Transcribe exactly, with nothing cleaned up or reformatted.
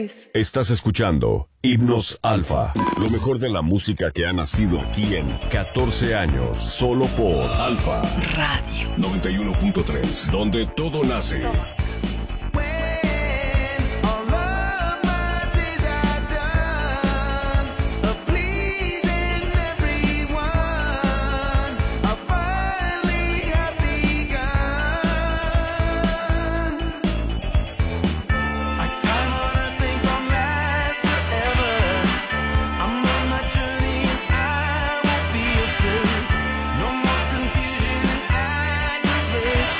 ustedes. Estás escuchando Himnos Alfa, lo mejor de la música que ha nacido aquí en catorce años, solo por Alfa Radio noventa y uno punto tres, donde todo nace.